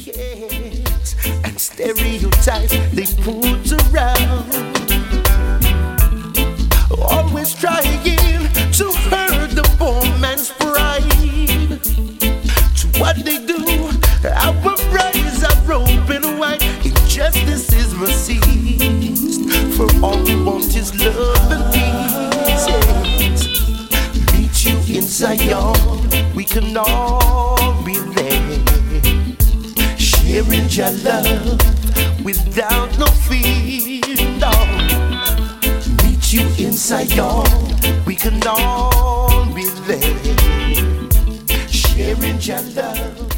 Yes, and stereotypes they put around, always trying to hurt the poor man's pride. To what they do, our eyes are open wide. Injustice is received, for all we want is love and peace. Yes. Meet you in Zion, we can all be there, sharing your love without no fear. No. Meet you in Zion, we can all be there, sharing your love.